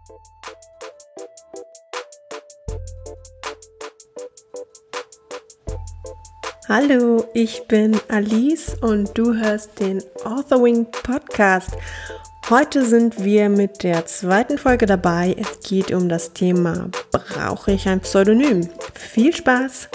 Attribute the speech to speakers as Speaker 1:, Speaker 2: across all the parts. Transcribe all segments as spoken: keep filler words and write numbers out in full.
Speaker 1: Hallo, ich bin Alice und du hörst den Authorwing Podcast. Heute sind wir mit der zweiten Folge dabei. Es geht um das Thema: Brauche ich ein Pseudonym? Viel Spaß!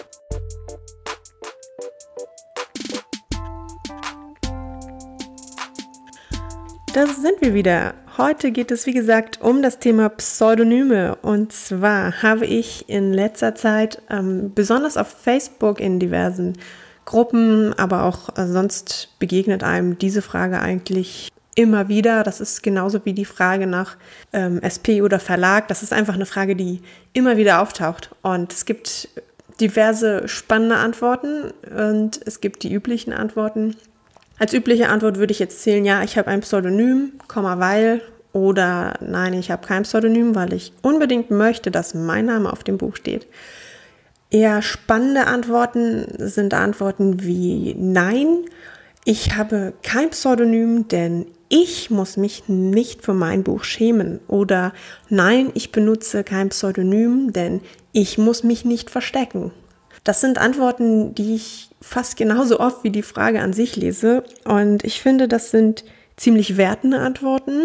Speaker 1: Da sind wir wieder. Heute geht es, wie gesagt, um das Thema Pseudonyme. Und zwar habe ich in letzter Zeit, ähm, besonders auf Facebook in diversen Gruppen, aber auch äh, sonst begegnet einem diese Frage eigentlich immer wieder. Das ist genauso wie die Frage nach ähm, S P oder Verlag. Das ist einfach eine Frage, die immer wieder auftaucht. Und es gibt diverse spannende Antworten und es gibt die üblichen Antworten. Als übliche Antwort würde ich jetzt zählen, ja, ich habe ein Pseudonym, weil, oder nein, ich habe kein Pseudonym, weil ich unbedingt möchte, dass mein Name auf dem Buch steht. Eher spannende Antworten sind Antworten wie nein, ich habe kein Pseudonym, denn ich muss mich nicht für mein Buch schämen. Oder nein, ich benutze kein Pseudonym, denn ich muss mich nicht verstecken. Das sind Antworten, die ich fast genauso oft wie die Frage an sich lese. Und ich finde, das sind ziemlich wertende Antworten.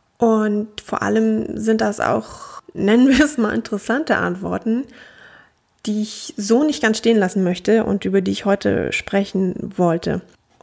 Speaker 1: Und vor allem sind das auch, nennen wir es mal, interessante Antworten, die ich so nicht ganz stehen lassen möchte und über die ich heute sprechen wollte.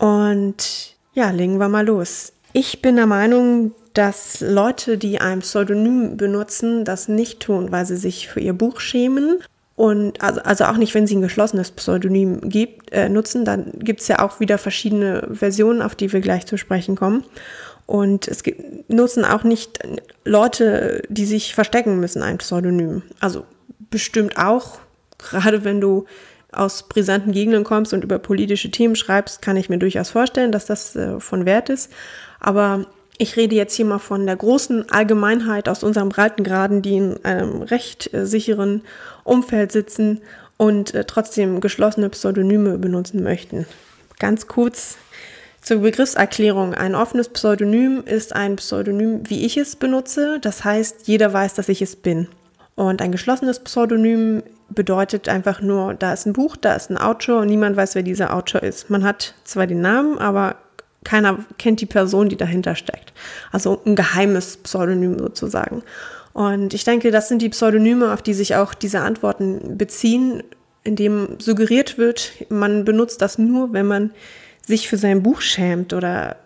Speaker 1: Und ja, legen wir mal los. Ich bin der Meinung, dass Leute, die ein Pseudonym benutzen, das nicht tun, weil sie sich für ihr Buch schämen. Und also, also auch nicht, wenn sie ein geschlossenes Pseudonym gibt, äh, nutzen, dann gibt es ja auch wieder verschiedene Versionen, auf die wir gleich zu sprechen kommen. Und es gibt, nutzen auch nicht Leute, die sich verstecken müssen, ein Pseudonym. Also bestimmt auch, gerade wenn du aus brisanten Gegenden kommst und über politische Themen schreibst, kann ich mir durchaus vorstellen, dass das äh, von Wert ist. Aber ich rede jetzt hier mal von der großen Allgemeinheit aus unserem Breitengraden, die in einem recht äh, sicheren Umfeld sitzen und äh, trotzdem geschlossene Pseudonyme benutzen möchten. Ganz kurz zur Begriffserklärung. Ein offenes Pseudonym ist ein Pseudonym, wie ich es benutze. Das heißt, jeder weiß, dass ich es bin. Und ein geschlossenes Pseudonym bedeutet einfach nur, da ist ein Buch, da ist ein Autor und niemand weiß, wer dieser Autor ist. Man hat zwar den Namen, aber keiner kennt die Person, die dahinter steckt. Also ein geheimes Pseudonym sozusagen. Und ich denke, das sind die Pseudonyme, auf die sich auch diese Antworten beziehen, in dem suggeriert wird, man benutzt das nur, wenn man sich für sein Buch schämt oder,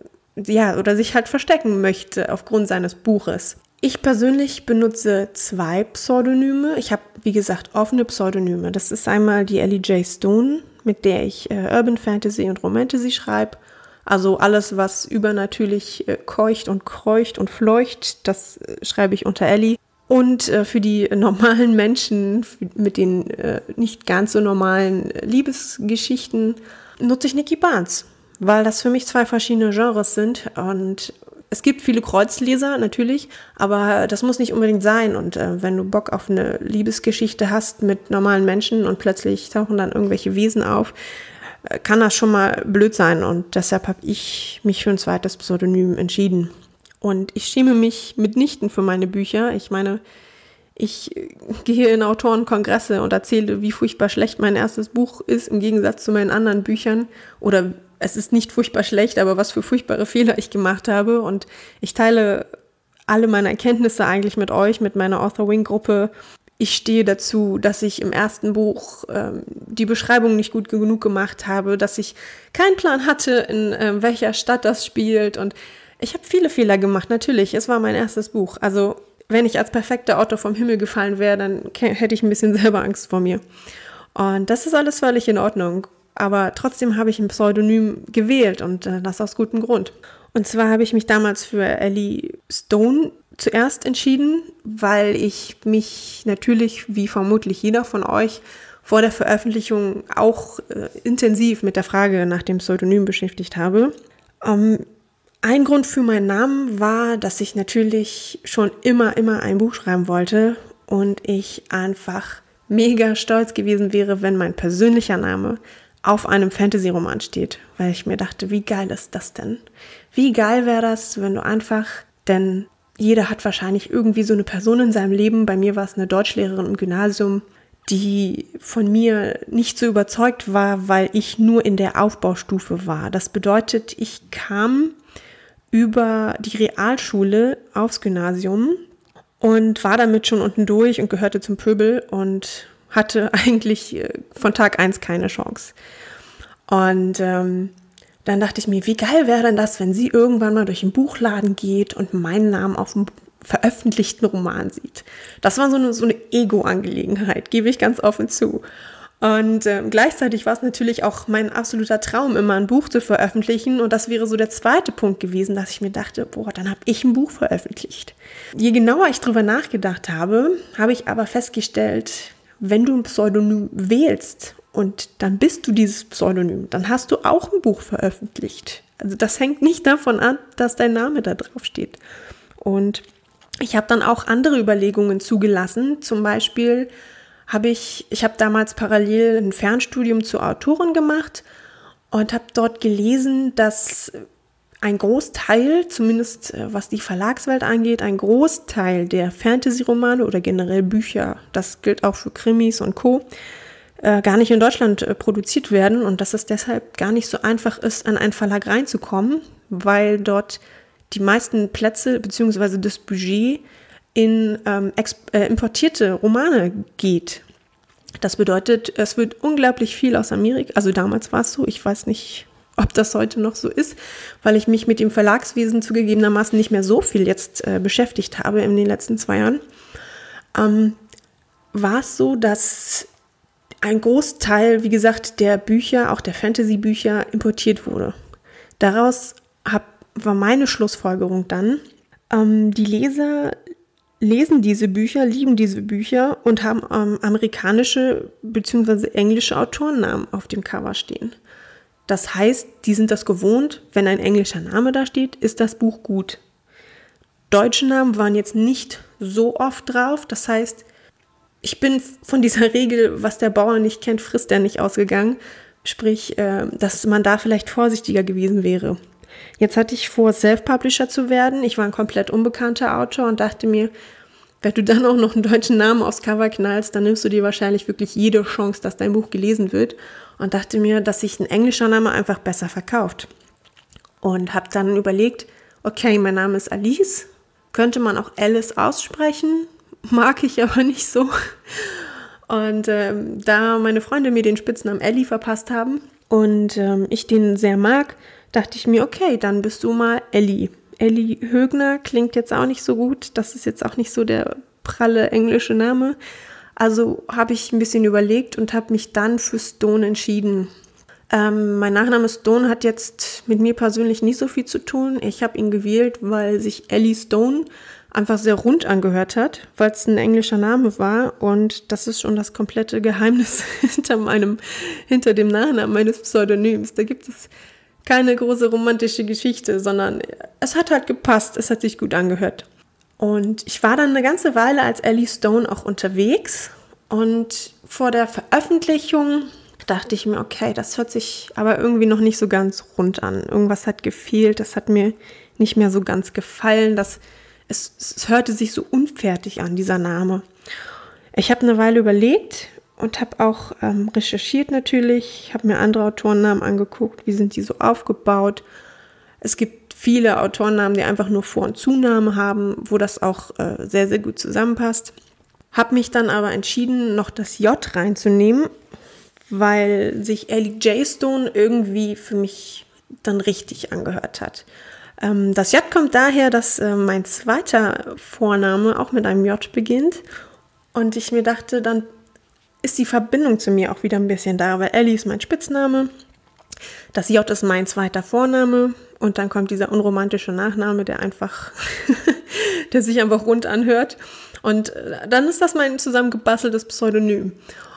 Speaker 1: ja, oder sich halt verstecken möchte aufgrund seines Buches. Ich persönlich benutze zwei Pseudonyme. Ich habe, wie gesagt, offene Pseudonyme. Das ist einmal die Ellie J. Stone, mit der ich äh, Urban Fantasy und Romantasy schreibe. Also alles, was übernatürlich äh, keucht und kreucht und fleucht, das äh, schreibe ich unter Ellie. Und äh, für die normalen Menschen mit den äh, nicht ganz so normalen Liebesgeschichten nutze ich Nikki Barnes, weil das für mich zwei verschiedene Genres sind. Und es gibt viele Kreuzleser natürlich, aber das muss nicht unbedingt sein. Und äh, wenn du Bock auf eine Liebesgeschichte hast mit normalen Menschen und plötzlich tauchen dann irgendwelche Wesen auf, kann das schon mal blöd sein, und deshalb habe ich mich für ein zweites Pseudonym entschieden. Und ich schäme mich mitnichten für meine Bücher. Ich meine, ich gehe in Autorenkongresse und erzähle, wie furchtbar schlecht mein erstes Buch ist, im Gegensatz zu meinen anderen Büchern. Oder es ist nicht furchtbar schlecht, aber was für furchtbare Fehler ich gemacht habe. Und ich teile alle meine Erkenntnisse eigentlich mit euch, mit meiner Authorwing-Gruppe. Ich stehe dazu, dass ich im ersten Buch ähm, die Beschreibung nicht gut genug gemacht habe, dass ich keinen Plan hatte, in äh, welcher Stadt das spielt. Und ich habe viele Fehler gemacht, natürlich. Es war mein erstes Buch. Also wenn ich als perfekter Autor vom Himmel gefallen wäre, dann k- hätte ich ein bisschen selber Angst vor mir. Und das ist alles völlig in Ordnung. Aber trotzdem habe ich ein Pseudonym gewählt, und äh, das aus gutem Grund. Und zwar habe ich mich damals für Ellie Stone zuerst entschieden, weil ich mich natürlich, wie vermutlich jeder von euch, vor der Veröffentlichung auch äh, intensiv mit der Frage nach dem Pseudonym beschäftigt habe. Ähm, ein Grund für meinen Namen war, dass ich natürlich schon immer, immer ein Buch schreiben wollte und ich einfach mega stolz gewesen wäre, wenn mein persönlicher Name auf einem Fantasy-Roman steht, weil ich mir dachte, wie geil ist das denn? Wie geil wäre das, wenn du einfach, denn jeder hat wahrscheinlich irgendwie so eine Person in seinem Leben. Bei mir war es eine Deutschlehrerin im Gymnasium, die von mir nicht so überzeugt war, weil ich nur in der Aufbaustufe war. Das bedeutet, ich kam über die Realschule aufs Gymnasium und war damit schon unten durch und gehörte zum Pöbel und hatte eigentlich von Tag eins keine Chance. Und ähm, dann dachte ich mir, wie geil wäre denn das, wenn sie irgendwann mal durch den Buchladen geht und meinen Namen auf dem veröffentlichten Roman sieht. Das war so eine, so eine Ego-Angelegenheit, gebe ich ganz offen zu. Und äh, gleichzeitig war es natürlich auch mein absoluter Traum, immer ein Buch zu veröffentlichen. Und das wäre so der zweite Punkt gewesen, dass ich mir dachte, boah, dann habe ich ein Buch veröffentlicht. Je genauer ich drüber nachgedacht habe, habe ich aber festgestellt, wenn du ein Pseudonym wählst und dann bist du dieses Pseudonym, dann hast du auch ein Buch veröffentlicht. Also das hängt nicht davon ab, dass dein Name da drauf steht. Und ich habe dann auch andere Überlegungen zugelassen. Zum Beispiel habe ich, ich habe damals parallel ein Fernstudium zur Autorin gemacht und habe dort gelesen, dass ein Großteil, zumindest was die Verlagswelt angeht, ein Großteil der Fantasy-Romane oder generell Bücher, das gilt auch für Krimis und Co., äh, gar nicht in Deutschland äh, produziert werden und dass es deshalb gar nicht so einfach ist, an einen Verlag reinzukommen, weil dort die meisten Plätze bzw. das Budget in ähm, exp- äh, importierte Romane geht. Das bedeutet, es wird unglaublich viel aus Amerika, also damals war es so, ich weiß nicht, ob das heute noch so ist, weil ich mich mit dem Verlagswesen zugegebenermaßen nicht mehr so viel jetzt äh, beschäftigt habe in den letzten zwei Jahren, ähm, war es so, dass ein Großteil, wie gesagt, der Bücher, auch der Fantasy-Bücher importiert wurde. Daraus hab, war meine Schlussfolgerung dann, ähm, die Leser lesen diese Bücher, lieben diese Bücher und haben ähm, amerikanische bzw. englische Autorennamen auf dem Cover stehen. Das heißt, die sind das gewohnt, wenn ein englischer Name da steht, ist das Buch gut. Deutsche Namen waren jetzt nicht so oft drauf, das heißt, ich bin von dieser Regel, was der Bauer nicht kennt, frisst er nicht, ausgegangen. Sprich, äh, dass man da vielleicht vorsichtiger gewesen wäre. Jetzt hatte ich vor, Self-Publisher zu werden. Ich war ein komplett unbekannter Autor und dachte mir, wenn du dann auch noch einen deutschen Namen aufs Cover knallst, dann nimmst du dir wahrscheinlich wirklich jede Chance, dass dein Buch gelesen wird. Und dachte mir, dass sich ein englischer Name einfach besser verkauft. Und habe dann überlegt, okay, mein Name ist Alice. Könnte man auch Alice aussprechen? Mag ich aber nicht so. Und ähm, da meine Freunde mir den Spitznamen Ellie verpasst haben und ähm, ich den sehr mag, dachte ich mir, okay, dann bist du mal Ellie. Ellie Högner klingt jetzt auch nicht so gut. Das ist jetzt auch nicht so der pralle englische Name. Also habe ich ein bisschen überlegt und habe mich dann für Stone entschieden. Ähm, mein Nachname Stone hat jetzt mit mir persönlich nicht so viel zu tun. Ich habe ihn gewählt, weil sich Ellie Stone einfach sehr rund angehört hat, weil es ein englischer Name war und das ist schon das komplette Geheimnis hinter meinem, hinter dem Nachnamen meines Pseudonyms. Da gibt es keine große romantische Geschichte, sondern es hat halt gepasst, es hat sich gut angehört. Und ich war dann eine ganze Weile als Ellie Stone auch unterwegs und vor der Veröffentlichung dachte ich mir, okay, das hört sich aber irgendwie noch nicht so ganz rund an. Irgendwas hat gefehlt, das hat mir nicht mehr so ganz gefallen, das Es, es hörte sich so unfertig an, dieser Name. Ich habe eine Weile überlegt und habe auch ähm, recherchiert natürlich, habe mir andere Autorennamen angeguckt, wie sind die so aufgebaut. Es gibt viele Autorennamen, die einfach nur Vor- und Zunahme haben, wo das auch äh, sehr, sehr gut zusammenpasst. Habe mich dann aber entschieden, noch das J reinzunehmen, weil sich Ellie J. Stone irgendwie für mich dann richtig angehört hat. Das J kommt daher, dass mein zweiter Vorname auch mit einem J beginnt und ich mir dachte, dann ist die Verbindung zu mir auch wieder ein bisschen da, weil Ellie ist mein Spitzname, das J ist mein zweiter Vorname und dann kommt dieser unromantische Nachname, der einfach, der sich einfach rund anhört und dann ist das mein zusammengebasteltes Pseudonym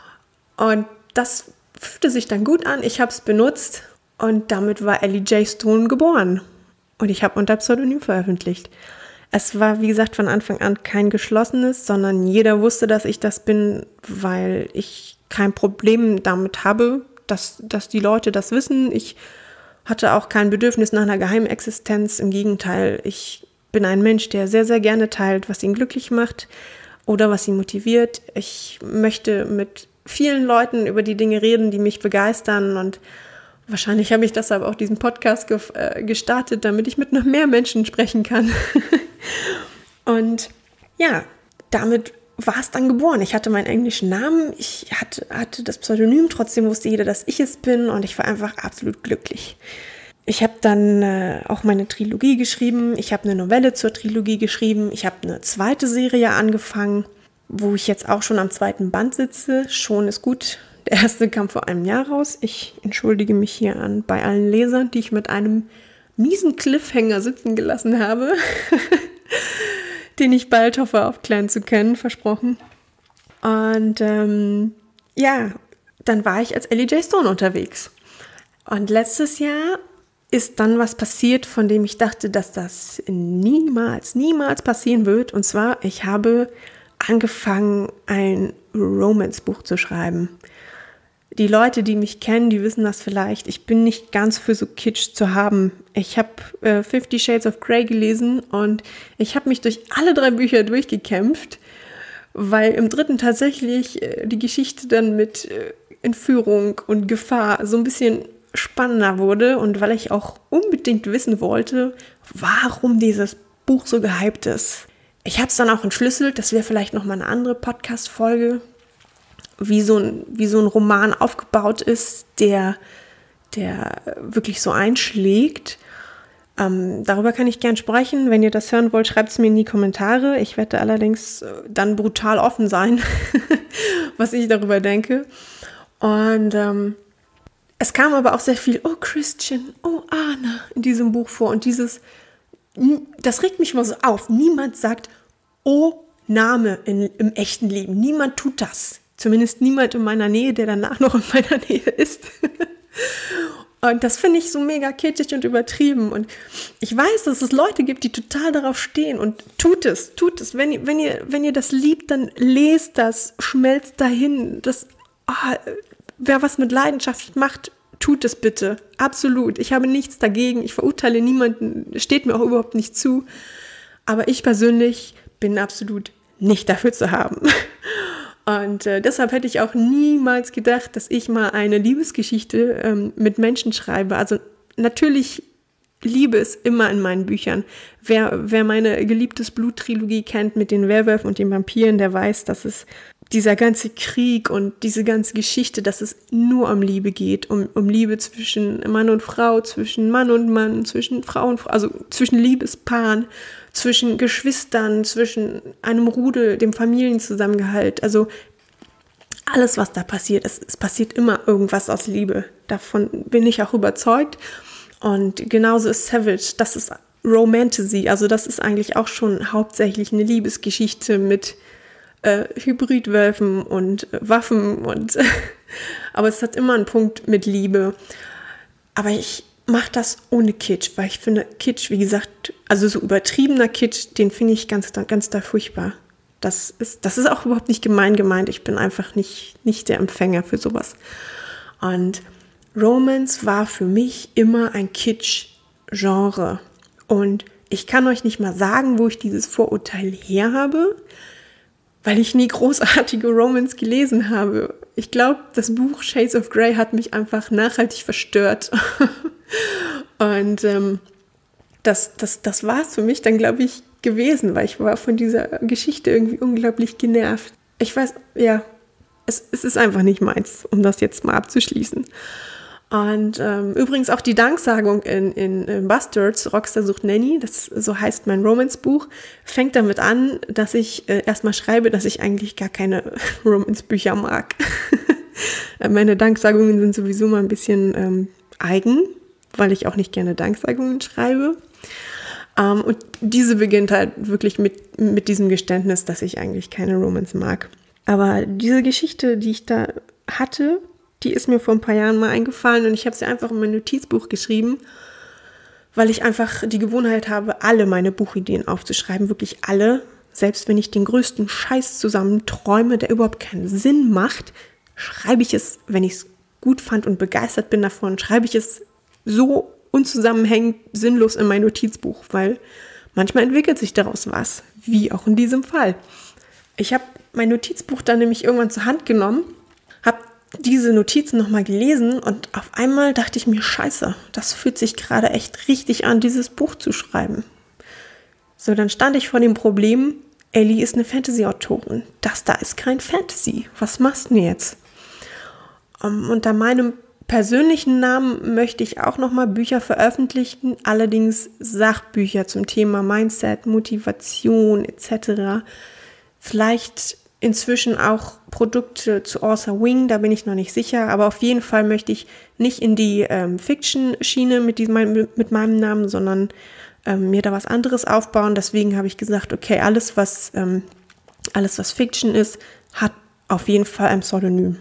Speaker 1: und das fühlte sich dann gut an, ich habe es benutzt und damit war Ellie J. Stone geboren. Und ich habe unter Pseudonym veröffentlicht. Es war, wie gesagt, von Anfang an kein geschlossenes, sondern jeder wusste, dass ich das bin, weil ich kein Problem damit habe, dass, dass die Leute das wissen. Ich hatte auch kein Bedürfnis nach einer Geheimexistenz. Im Gegenteil, ich bin ein Mensch, der sehr, sehr gerne teilt, was ihn glücklich macht oder was ihn motiviert. Ich möchte mit vielen Leuten über die Dinge reden, die mich begeistern, und wahrscheinlich habe ich deshalb auch diesen Podcast ge- äh, gestartet, damit ich mit noch mehr Menschen sprechen kann. Und ja, damit war es dann geboren. Ich hatte meinen englischen Namen, ich hatte, hatte das Pseudonym, trotzdem wusste jeder, dass ich es bin, und ich war einfach absolut glücklich. Ich habe dann äh, auch meine Trilogie geschrieben, ich habe eine Novelle zur Trilogie geschrieben, ich habe eine zweite Serie angefangen, wo ich jetzt auch schon am zweiten Band sitze. Schon ist gut. Der erste kam vor einem Jahr raus. Ich entschuldige mich hier an bei allen Lesern, die ich mit einem miesen Cliffhanger sitzen gelassen habe, den ich bald hoffe aufklären zu können, versprochen. Und ähm, ja, dann war ich als Ellie J. Stone unterwegs. Und letztes Jahr ist dann was passiert, von dem ich dachte, dass das niemals, niemals passieren wird. Und zwar, ich habe angefangen, ein Romance-Buch zu schreiben. Die Leute, die mich kennen, die wissen das vielleicht. Ich bin nicht ganz für so Kitsch zu haben. Ich habe äh, Fifty Shades of Grey gelesen und ich habe mich durch alle drei Bücher durchgekämpft, weil im dritten tatsächlich äh, die Geschichte dann mit äh, Entführung und Gefahr so ein bisschen spannender wurde, und weil ich auch unbedingt wissen wollte, warum dieses Buch so gehypt ist. Ich habe es dann auch entschlüsselt, das wäre vielleicht nochmal eine andere Podcast-Folge, wie so ein, wie so ein Roman aufgebaut ist, der, der wirklich so einschlägt. Ähm, darüber kann ich gern sprechen. Wenn ihr das hören wollt, schreibt es mir in die Kommentare. Ich werde allerdings dann brutal offen sein, was ich darüber denke. Und ähm, es kam aber auch sehr viel, oh Christian, oh Anna, in diesem Buch vor. Und dieses, das regt mich mal so auf. Niemand sagt, oh Name in, im echten Leben. Niemand tut das. Zumindest niemand in meiner Nähe, der danach noch in meiner Nähe ist. Und das finde ich so mega kitschig und übertrieben. Und ich weiß, dass es Leute gibt, die total darauf stehen. Und tut es, tut es. Wenn, wenn, ihr, wenn ihr das liebt, dann lest das, schmelzt dahin. Das, oh, wer was mit Leidenschaft macht, tut es bitte. Absolut. Ich habe nichts dagegen. Ich verurteile niemanden. Steht mir auch überhaupt nicht zu. Aber ich persönlich bin absolut nicht dafür zu haben. Und äh, deshalb hätte ich auch niemals gedacht, dass ich mal eine Liebesgeschichte ähm, mit Menschen schreibe. Also natürlich Liebe ist immer in meinen Büchern. Wer, wer meine Geliebtes Blut-Trilogie kennt mit den Werwölfen und den Vampiren, der weiß, dass es dieser ganze Krieg und diese ganze Geschichte, dass es nur um Liebe geht, um, um Liebe zwischen Mann und Frau, zwischen Mann und Mann, zwischen Frau und Frau, also zwischen Liebespaaren, zwischen Geschwistern, zwischen einem Rudel, dem Familienzusammengehalt. Also alles, was da passiert, es, es passiert immer irgendwas aus Liebe. Davon bin ich auch überzeugt. Und genauso ist Savage, das ist Romantasy, also das ist eigentlich auch schon hauptsächlich eine Liebesgeschichte mit äh, Hybridwölfen und äh, Waffen. Und aber es hat immer einen Punkt mit Liebe. Aber ich mache das ohne Kitsch, weil ich finde Kitsch, wie gesagt, also so übertriebener Kitsch, den finde ich ganz, ganz da furchtbar. Das ist, das ist auch überhaupt nicht gemein gemeint. Ich bin einfach nicht, nicht der Empfänger für sowas. Und Romance war für mich immer ein Kitsch-Genre. Und ich kann euch nicht mal sagen, wo ich dieses Vorurteil her habe, weil ich nie großartige Romance gelesen habe. Ich glaube, das Buch Shades of Grey hat mich einfach nachhaltig verstört. Und ähm, das, das, das war es für mich dann, glaube ich, gewesen, weil ich war von dieser Geschichte irgendwie unglaublich genervt. Ich weiß, ja, es, es ist einfach nicht meins, um das jetzt mal abzuschließen. Und ähm, übrigens auch die Danksagung in, in, in Bastards, Rockstar sucht Nanny, das so heißt mein Romance-Buch, fängt damit an, dass ich äh, erstmal schreibe, dass ich eigentlich gar keine Romance-Bücher mag. Meine Danksagungen sind sowieso mal ein bisschen ähm, eigen, weil ich auch nicht gerne Danksagungen schreibe. Um, und diese beginnt halt wirklich mit, mit diesem Geständnis, dass ich eigentlich keine Romance mag. Aber diese Geschichte, die ich da hatte, die ist mir vor ein paar Jahren mal eingefallen und ich habe sie einfach in mein Notizbuch geschrieben, weil ich einfach die Gewohnheit habe, alle meine Buchideen aufzuschreiben, wirklich alle. Selbst wenn ich den größten Scheiß zusammen träume, der überhaupt keinen Sinn macht, schreibe ich es, wenn ich es gut fand und begeistert bin davon, schreibe ich es so unzusammenhängend, sinnlos in mein Notizbuch, weil manchmal entwickelt sich daraus was, wie auch in diesem Fall. Ich habe mein Notizbuch dann nämlich irgendwann zur Hand genommen, habe diese Notizen nochmal gelesen und auf einmal dachte ich mir, scheiße, das fühlt sich gerade echt richtig an, dieses Buch zu schreiben. So, dann stand ich vor dem Problem, Ellie ist eine Fantasy-Autorin. Das da ist kein Fantasy. Was machst du denn jetzt? Um, unter meinem persönlichen Namen möchte ich auch nochmal Bücher veröffentlichen, allerdings Sachbücher zum Thema Mindset, Motivation et cetera. Vielleicht inzwischen auch Produkte zu Author Wing, da bin ich noch nicht sicher, aber auf jeden Fall möchte ich nicht in die ähm, Fiction-Schiene mit, diesem, mit meinem Namen, sondern ähm, mir da was anderes aufbauen. Deswegen habe ich gesagt, okay, alles was, ähm, alles was Fiction ist, hat auf jeden Fall ein Pseudonym.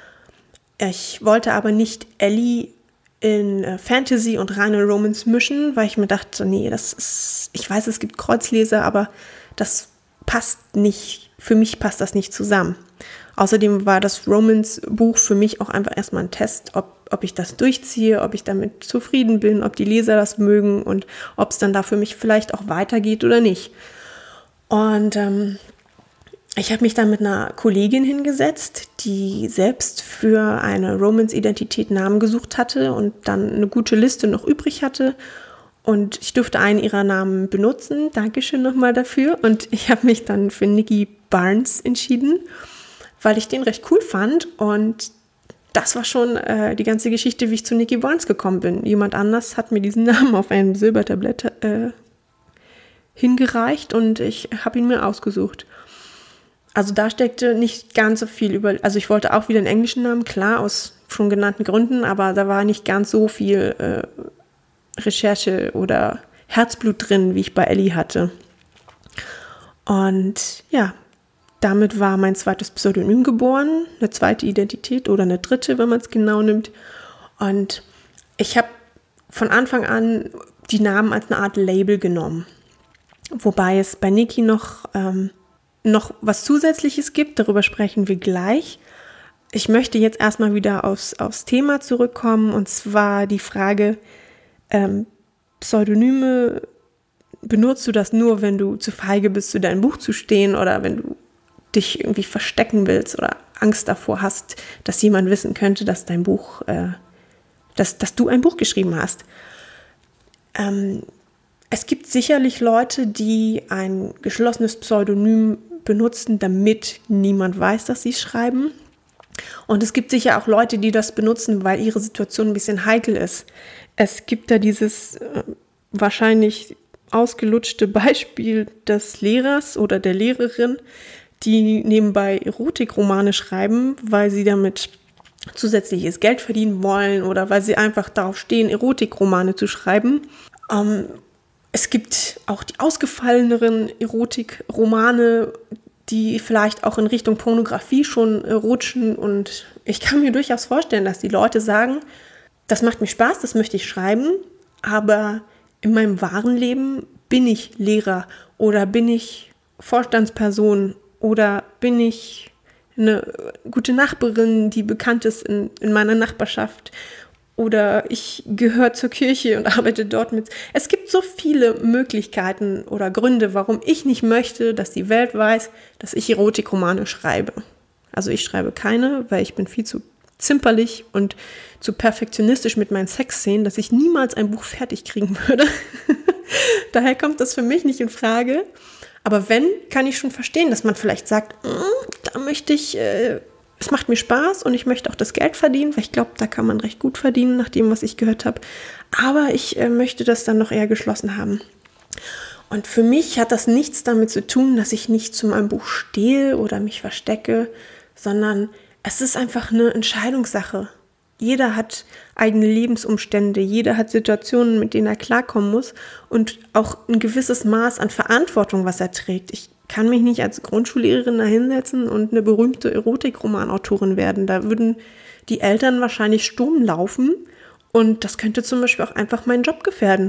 Speaker 1: Ich wollte aber nicht Ellie in äh, Fantasy und reine Romance mischen, weil ich mir dachte, nee, das ist, ich weiß, es gibt Kreuzleser, aber das passt nicht, für mich passt das nicht zusammen. Außerdem war das Romance-Buch für mich auch einfach erstmal ein Test, ob, ob ich das durchziehe, ob ich damit zufrieden bin, ob die Leser das mögen und ob es dann da für mich vielleicht auch weitergeht oder nicht. Und ähm, ich habe mich dann mit einer Kollegin hingesetzt, die selbst für eine Romance-Identität Namen gesucht hatte und dann eine gute Liste noch übrig hatte. Und ich durfte einen ihrer Namen benutzen. Dankeschön nochmal dafür. Und ich habe mich dann für Nikki Barnes entschieden, weil ich den recht cool fand. Und das war schon äh, die ganze Geschichte, wie ich zu Nikki Barnes gekommen bin. Jemand anders hat mir diesen Namen auf einem Silbertablett äh, hingereicht und ich habe ihn mir ausgesucht. Also da steckte nicht ganz so viel über, also ich wollte auch wieder einen englischen Namen, klar, aus schon genannten Gründen, aber da war nicht ganz so viel äh, Recherche oder Herzblut drin, wie ich bei Ellie hatte. Und ja, damit war mein zweites Pseudonym geboren, eine zweite Identität oder eine dritte, wenn man es genau nimmt. Und ich habe von Anfang an die Namen als eine Art Label genommen, wobei es bei Nikki noch ähm, noch was Zusätzliches gibt, darüber sprechen wir gleich. Ich möchte jetzt erstmal wieder aufs, aufs Thema zurückkommen, und zwar die Frage, ähm, Pseudonyme, benutzt du das nur, wenn du zu feige bist, zu deinem Buch zu stehen oder wenn du dich irgendwie verstecken willst oder Angst davor hast, dass jemand wissen könnte, dass dein Buch, äh, dass, dass du ein Buch geschrieben hast. Ähm, es gibt sicherlich Leute, die ein geschlossenes Pseudonym benutzen, damit niemand weiß, dass sie schreiben. Und es gibt sicher auch Leute, die das benutzen, weil ihre Situation ein bisschen heikel ist. Es gibt da dieses äh, wahrscheinlich ausgelutschte Beispiel des Lehrers oder der Lehrerin, die nebenbei Erotikromane schreiben, weil sie damit zusätzliches Geld verdienen wollen oder weil sie einfach darauf stehen, Erotikromane zu schreiben. Ähm, Es gibt auch die ausgefalleneren Erotikromane, die vielleicht auch in Richtung Pornografie schon rutschen. Und ich kann mir durchaus vorstellen, dass die Leute sagen, das macht mir Spaß, das möchte ich schreiben, aber in meinem wahren Leben bin ich Lehrer oder bin ich Vorstandsperson oder bin ich eine gute Nachbarin, die bekannt ist in, in meiner Nachbarschaft. Oder ich gehöre zur Kirche und arbeite dort mit. Es gibt so viele Möglichkeiten oder Gründe, warum ich nicht möchte, dass die Welt weiß, dass ich Erotikromane schreibe. Also ich schreibe keine, weil ich bin viel zu zimperlich und zu perfektionistisch mit meinen Sexszenen, dass ich niemals ein Buch fertig kriegen würde. Daher kommt das für mich nicht in Frage. Aber wenn, kann ich schon verstehen, dass man vielleicht sagt, da möchte ich... Äh, Es macht mir Spaß und ich möchte auch das Geld verdienen, weil ich glaube, da kann man recht gut verdienen, nach dem, was ich gehört habe. Aber ich äh, möchte das dann noch eher geschlossen haben. Und für mich hat das nichts damit zu tun, dass ich nicht zu meinem Buch stehe oder mich verstecke, sondern es ist einfach eine Entscheidungssache. Jeder hat eigene Lebensumstände, jeder hat Situationen, mit denen er klarkommen muss und auch ein gewisses Maß an Verantwortung, was er trägt. Ich kann mich nicht als Grundschullehrerin da hinsetzen und eine berühmte Erotikromanautorin werden. Da würden die Eltern wahrscheinlich Sturm laufen und das könnte zum Beispiel auch einfach meinen Job gefährden.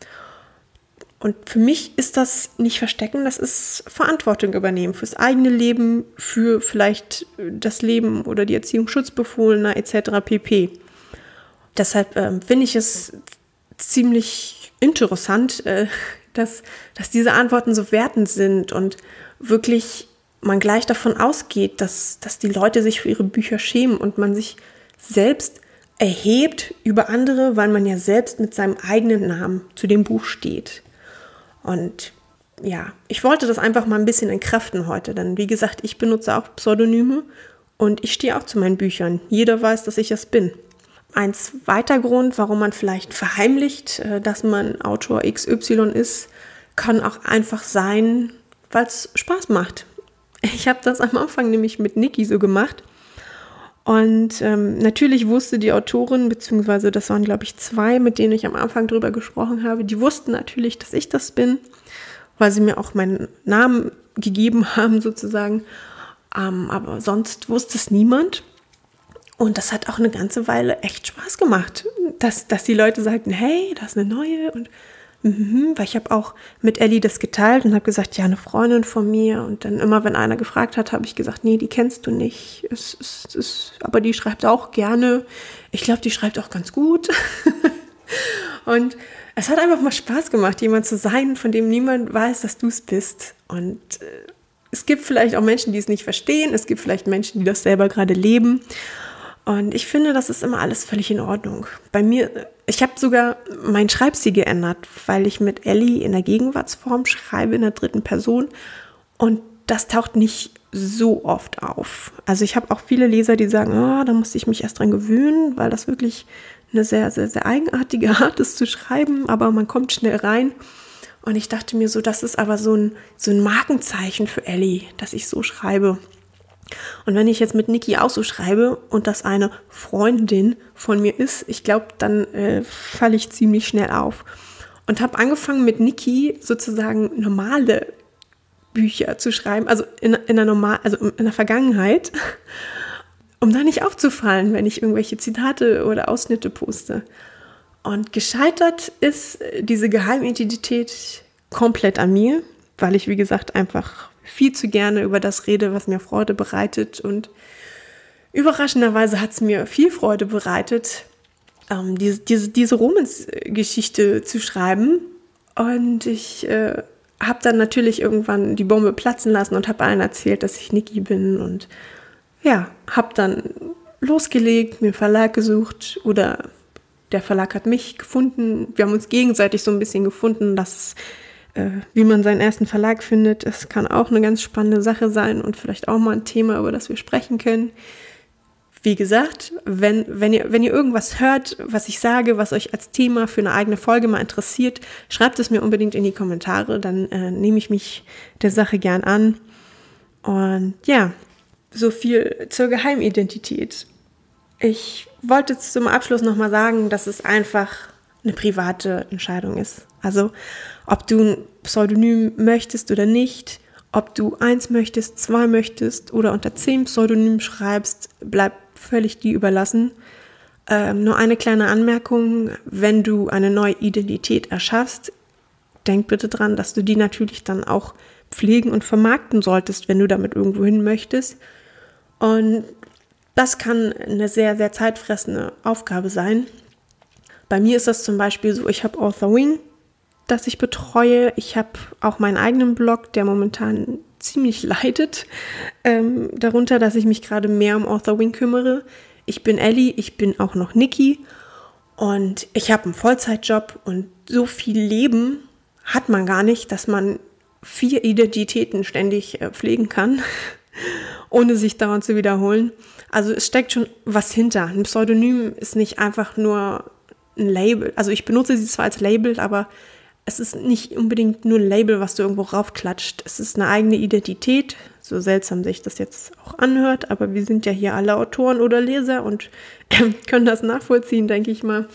Speaker 1: Und für mich ist das nicht Verstecken, das ist Verantwortung übernehmen fürs eigene Leben, für vielleicht das Leben oder die Erziehung Schutzbefohlener et cetera pp. Deshalb äh, finde ich es ziemlich interessant, äh, dass, dass diese Antworten so wertend sind und wirklich man gleich davon ausgeht, dass, dass die Leute sich für ihre Bücher schämen und man sich selbst erhebt über andere, weil man ja selbst mit seinem eigenen Namen zu dem Buch steht. Und ja, ich wollte das einfach mal ein bisschen entkräften heute, denn wie gesagt, ich benutze auch Pseudonyme und ich stehe auch zu meinen Büchern. Jeder weiß, dass ich es bin. Ein zweiter Grund, warum man vielleicht verheimlicht, dass man Autor X Y ist, kann auch einfach sein, weil es Spaß macht. Ich habe das am Anfang nämlich mit Niki so gemacht. Und ähm, natürlich wusste die Autorin, beziehungsweise das waren, glaube ich, zwei, mit denen ich am Anfang drüber gesprochen habe, die wussten natürlich, dass ich das bin, weil sie mir auch meinen Namen gegeben haben sozusagen. Ähm, aber sonst wusste es niemand. Und das hat auch eine ganze Weile echt Spaß gemacht, dass, dass die Leute sagten, hey, da ist eine neue. Und mhm, weil ich habe auch mit Ellie das geteilt und habe gesagt, ja, eine Freundin von mir. Und dann immer, wenn einer gefragt hat, habe ich gesagt, nee, die kennst du nicht. Es, es, es, aber die schreibt auch gerne. Ich glaube, die schreibt auch ganz gut. Und es hat einfach mal Spaß gemacht, jemand zu sein, von dem niemand weiß, dass du es bist. Und äh, es gibt vielleicht auch Menschen, die es nicht verstehen. Es gibt vielleicht Menschen, die das selber gerade leben. Und ich finde, das ist immer alles völlig in Ordnung. Bei mir, ich habe sogar meinen Schreibstil geändert, weil ich mit Ellie in der Gegenwartsform schreibe, in der dritten Person. Und das taucht nicht so oft auf. Also ich habe auch viele Leser, die sagen, oh, da musste ich mich erst dran gewöhnen, weil das wirklich eine sehr, sehr, sehr eigenartige Art ist zu schreiben, aber man kommt schnell rein. Und ich dachte mir so, das ist aber so ein, so ein Markenzeichen für Ellie, dass ich so schreibe. Und wenn ich jetzt mit Niki auch so schreibe und das eine Freundin von mir ist, ich glaube, dann äh, falle ich ziemlich schnell auf. Und habe angefangen mit Niki sozusagen normale Bücher zu schreiben, also in, in, der, Normal, also in der Vergangenheit, um da nicht aufzufallen, wenn ich irgendwelche Zitate oder Ausschnitte poste. Und gescheitert ist diese Geheimidentität komplett an mir, weil ich, wie gesagt, einfach viel zu gerne über das rede, was mir Freude bereitet. Und überraschenderweise hat es mir viel Freude bereitet, ähm, diese, diese, diese Romans-Geschichte zu schreiben. Und ich äh, habe dann natürlich irgendwann die Bombe platzen lassen und habe allen erzählt, dass ich Niki bin. Und ja, habe dann losgelegt, mir einen Verlag gesucht oder der Verlag hat mich gefunden. Wir haben uns gegenseitig so ein bisschen gefunden, dass es wie man seinen ersten Verlag findet, das kann auch eine ganz spannende Sache sein und vielleicht auch mal ein Thema, über das wir sprechen können. Wie gesagt, wenn, wenn, ihr, wenn ihr irgendwas hört, was ich sage, was euch als Thema für eine eigene Folge mal interessiert, schreibt es mir unbedingt in die Kommentare, dann äh, nehme ich mich der Sache gern an. Und ja, so viel zur Geheimidentität. Ich wollte zum Abschluss nochmal sagen, dass es einfach eine private Entscheidung ist. Also ob du ein Pseudonym möchtest oder nicht, ob du eins möchtest, zwei möchtest oder unter zehn Pseudonymen schreibst, bleibt völlig dir überlassen. Ähm, nur eine kleine Anmerkung, wenn du eine neue Identität erschaffst, denk bitte dran, dass du die natürlich dann auch pflegen und vermarkten solltest, wenn du damit irgendwo hin möchtest. Und das kann eine sehr, sehr zeitfressende Aufgabe sein. Bei mir ist das zum Beispiel so, ich habe AuthorWing, das ich betreue. Ich habe auch meinen eigenen Blog, der momentan ziemlich leidet, ähm, darunter, dass ich mich gerade mehr um AuthorWing kümmere. Ich bin Ellie, ich bin auch noch Niki und ich habe einen Vollzeitjob und so viel Leben hat man gar nicht, dass man vier Identitäten ständig äh, pflegen kann, ohne sich daran zu wiederholen. Also es steckt schon was hinter. Ein Pseudonym ist nicht einfach nur ein Label. Also ich benutze sie zwar als Label, aber es ist nicht unbedingt nur ein Label, was du irgendwo raufklatscht. Es ist eine eigene Identität, so seltsam sich das jetzt auch anhört, aber wir sind ja hier alle Autoren oder Leser und können das nachvollziehen, denke ich mal.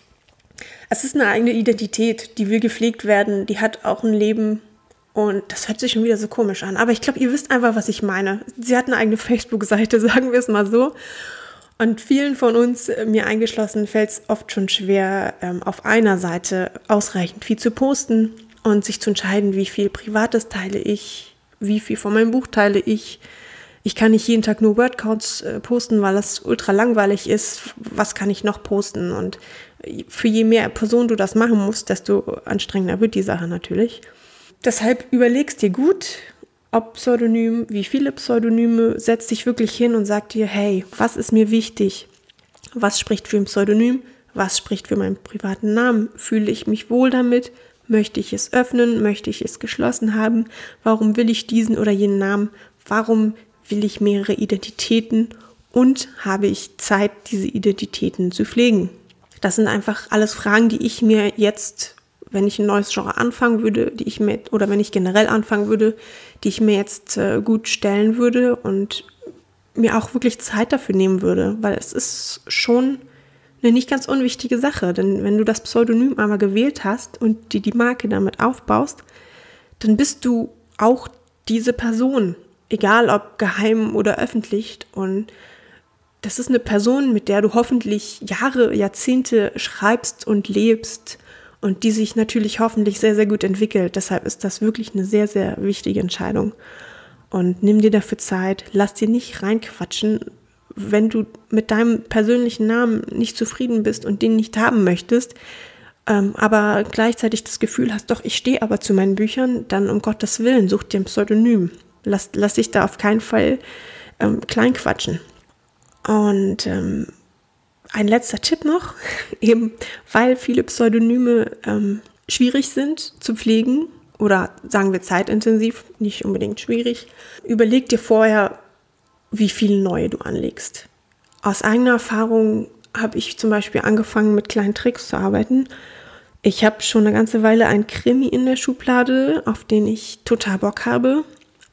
Speaker 1: Es ist eine eigene Identität, die will gepflegt werden, die hat auch ein Leben und das hört sich schon wieder so komisch an. Aber ich glaube, ihr wisst einfach, was ich meine. Sie hat eine eigene Facebook-Seite, sagen wir es mal so. Und vielen von uns, mir eingeschlossen, fällt es oft schon schwer, ähm, auf einer Seite ausreichend viel zu posten und sich zu entscheiden, wie viel Privates teile ich, wie viel von meinem Buch teile ich. Ich kann nicht jeden Tag nur Wordcounts äh, posten, weil das ultra langweilig ist. Was kann ich noch posten? Und für je mehr Personen du das machen musst, desto anstrengender wird die Sache natürlich. Deshalb überlegst dir gut, ob Pseudonym, wie viele Pseudonyme, setz dich wirklich hin und sag dir, hey, was ist mir wichtig? Was spricht für ein Pseudonym? Was spricht für meinen privaten Namen? Fühle ich mich wohl damit? Möchte ich es öffnen? Möchte ich es geschlossen haben? Warum will ich diesen oder jenen Namen? Warum will ich mehrere Identitäten? Und habe ich Zeit, diese Identitäten zu pflegen? Das sind einfach alles Fragen, die ich mir jetzt, wenn ich ein neues Genre anfangen würde, die ich mir, oder wenn ich generell anfangen würde, die ich mir jetzt äh, gut stellen würde und mir auch wirklich Zeit dafür nehmen würde, weil es ist schon eine nicht ganz unwichtige Sache, denn wenn du das Pseudonym einmal gewählt hast und dir die Marke damit aufbaust, dann bist du auch diese Person, egal ob geheim oder öffentlich, und das ist eine Person, mit der du hoffentlich Jahre, Jahrzehnte schreibst und lebst und die sich natürlich hoffentlich sehr, sehr gut entwickelt. Deshalb ist das wirklich eine sehr, sehr wichtige Entscheidung. Und nimm dir dafür Zeit, lass dir nicht reinquatschen, wenn du mit deinem persönlichen Namen nicht zufrieden bist und den nicht haben möchtest, ähm, aber gleichzeitig das Gefühl hast, doch, ich stehe aber zu meinen Büchern, dann um Gottes Willen, such dir ein Pseudonym. Lass, lass dich da auf keinen Fall ähm, kleinquatschen. Und ähm, ein letzter Tipp noch, eben weil viele Pseudonyme ähm, schwierig sind zu pflegen oder sagen wir zeitintensiv, nicht unbedingt schwierig, überleg dir vorher, wie viele neue du anlegst. Aus eigener Erfahrung habe ich zum Beispiel angefangen, mit kleinen Tricks zu arbeiten. Ich habe schon eine ganze Weile einen Krimi in der Schublade, auf den ich total Bock habe.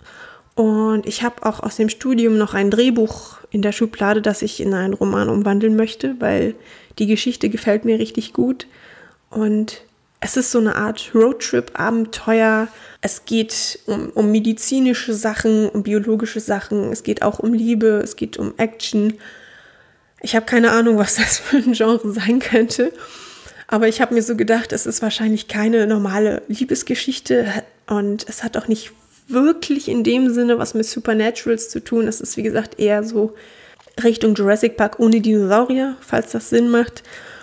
Speaker 1: Und ich habe auch aus dem Studium noch ein Drehbuch in der Schublade, das ich in einen Roman umwandeln möchte, weil die Geschichte gefällt mir richtig gut. Und es ist so eine Art Roadtrip-Abenteuer. Es geht um, um medizinische Sachen, um biologische Sachen. Es geht auch um Liebe, es geht um Action. Ich habe keine Ahnung, was das für ein Genre sein könnte. Aber ich habe mir so gedacht, es ist wahrscheinlich keine normale Liebesgeschichte. Und es hat auch nicht wirklich in dem Sinne was mit Supernaturals zu tun. Es ist, wie gesagt, eher so Richtung Jurassic Park ohne Dinosaurier, falls das Sinn macht.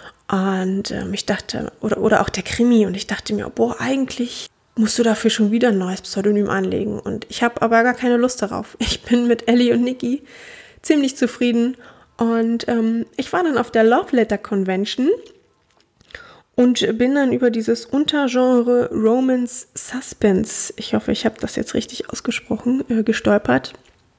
Speaker 1: Und ähm, ich dachte, oder, oder auch der Krimi, und ich dachte mir, boah, eigentlich musst du dafür schon wieder ein neues Pseudonym anlegen. Und ich habe aber gar keine Lust darauf. Ich bin mit Ellie und Niki ziemlich zufrieden. Und ähm, ich war dann auf der Love Letter Convention und bin dann über dieses Untergenre Romance Suspense, ich hoffe, ich habe das jetzt richtig ausgesprochen, äh, gestolpert.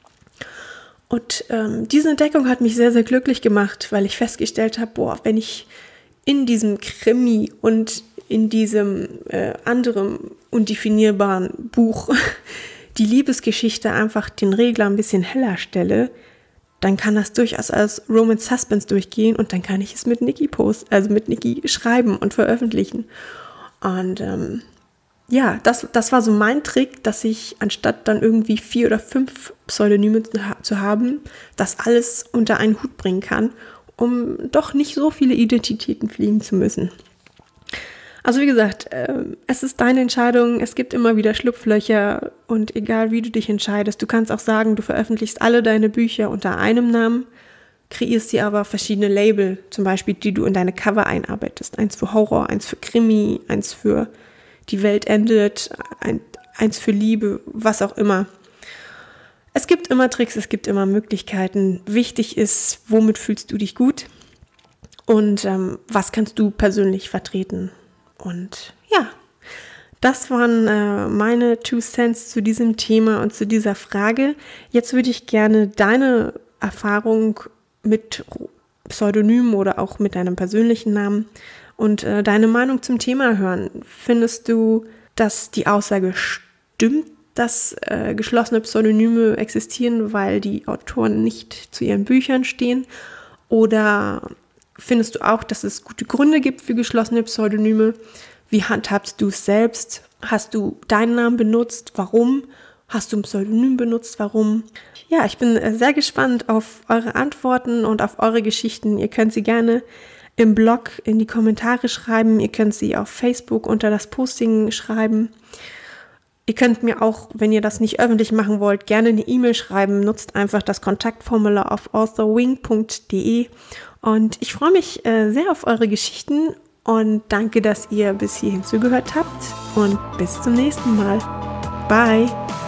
Speaker 1: Und ähm, diese Entdeckung hat mich sehr, sehr glücklich gemacht, weil ich festgestellt habe, boah, wenn ich in diesem Krimi und in diesem äh, anderen undefinierbaren Buch die Liebesgeschichte einfach den Regler ein bisschen heller stelle, dann kann das durchaus als Romance Suspense durchgehen und dann kann ich es mit Niki posten, also mit Niki schreiben und veröffentlichen. Und ähm, ja, das, das war so mein Trick, dass ich anstatt dann irgendwie vier oder fünf Pseudonyme zu, zu haben, das alles unter einen Hut bringen kann, um doch nicht so viele Identitäten pflegen zu müssen. Also wie gesagt, äh, es ist deine Entscheidung, es gibt immer wieder Schlupflöcher und egal wie du dich entscheidest, du kannst auch sagen, du veröffentlichst alle deine Bücher unter einem Namen, kreierst dir aber verschiedene Label, zum Beispiel, die du in deine Cover einarbeitest. Eins für Horror, eins für Krimi, eins für Die Welt endet, ein, eins für Liebe, was auch immer. Es gibt immer Tricks, es gibt immer Möglichkeiten. Wichtig ist, womit fühlst du dich gut und ähm, was kannst du persönlich vertreten. Und ja, das waren äh, meine Two Cents zu diesem Thema und zu dieser Frage. Jetzt würde ich gerne deine Erfahrung mit Pseudonymen oder auch mit deinem persönlichen Namen und äh, deine Meinung zum Thema hören. Findest du, dass die Aussage stimmt, dass äh, geschlossene Pseudonyme existieren, weil die Autoren nicht zu ihren Büchern stehen? Oder findest du auch, dass es gute Gründe gibt für geschlossene Pseudonyme? Wie handhabst du es selbst? Hast du deinen Namen benutzt? Warum? Hast du ein Pseudonym benutzt? Warum? Ja, ich bin sehr gespannt auf eure Antworten und auf eure Geschichten. Ihr könnt sie gerne im Blog in die Kommentare schreiben. Ihr könnt sie auf Facebook unter das Posting schreiben. Ihr könnt mir auch, wenn ihr das nicht öffentlich machen wollt, gerne eine E-Mail schreiben. Nutzt einfach das Kontaktformular auf authorwing punkt de Und ich freue mich äh, sehr auf eure Geschichten und danke, dass ihr bis hierhin zugehört habt und bis zum nächsten Mal. Bye!